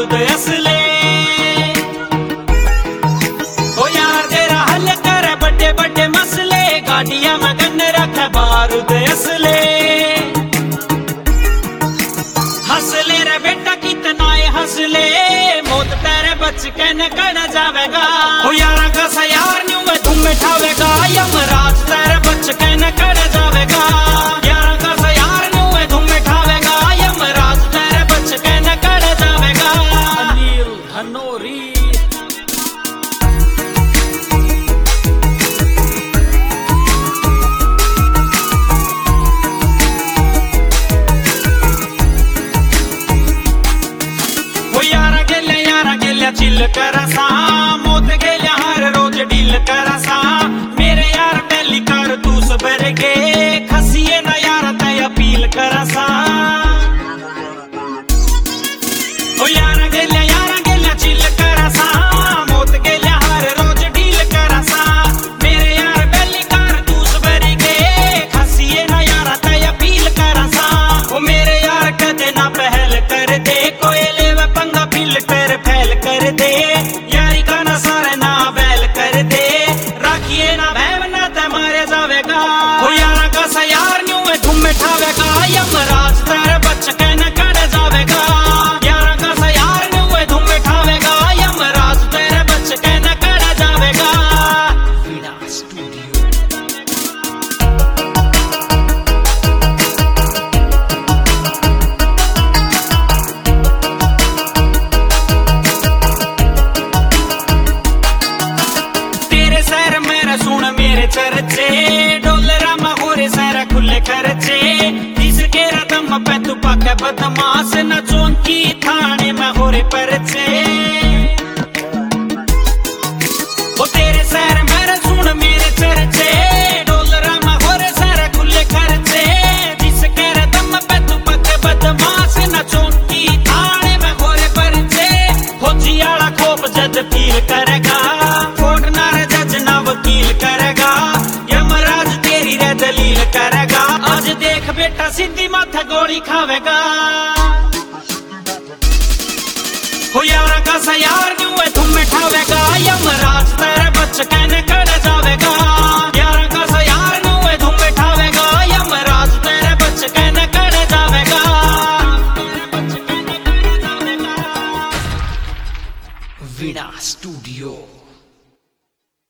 बारूद असले। ओ यार तेरा हल कर बड़े बड़े मसले, गाड़ियां में गन रख बारूद असले। हंसले रे बेटा कितना है हंसले, मौत तेरे बच के न कर जावेगा। ओ यार का सयार न्यू में तुम बैठावेगा, यमराज तेरे बच के न कर जावेगा। यार का सयार न्यू में तुम बैठावेगा, यमराज तेरे बच के न कर जावेगा। अनिल धनोरी चिल करसा, मौत गेल्या हर रोज डील करसा। मेरे यार पहली कर तू सबर गे, खसिए ना यार तय अपील करसा। ओ यार गेल्या चिल करसा, मौत गेल्या हर रोज डील करसा। मेरे यार पहली कर तू सबर गे, खसिए ना यार तय अपील करसा। ओ मेरे यार कदे ना पहल कर दे, कोई लेवे पंगा फिल्टर फैल कर दे। यारी का ना सारे ना बैल कर दे, राखिए ना भैव ना ते मारे जावेगा। ओ यारा का सयार न्यू है तुम बैठावेगा, यमराज तेरे बच के न कर जावेगा। यारा का सयार न्यू है तुम बैठावेगा, यमराज तेरे बच के न कर जावेगा। वीणा स्टूडियो सुन मेरे चर्चे, डॉलरा में हो रे सारा खुले खर्चे। इसके रदम पे तू पके बदमाश, न चौंकी थाने में हो रे परचे। ओ तेरे शहर मेरे सुन मेरे चर्चे, डॉलरा में हो रे सारा खुले खर्चे। जिसके रदम पे तू पके बदमाश, न चौंकी थाने में हो रे परचे। फौजी आला खोप जज फील करेगा, कोर्ट ना जज ना वकील करेगा। यमराज तेरी रे दलील करेगा, आज देख बेटा सीधी माथा गोली खावेगा। हो यार का सयार न्यू है तुम बैठावेगा, यमराज तेरे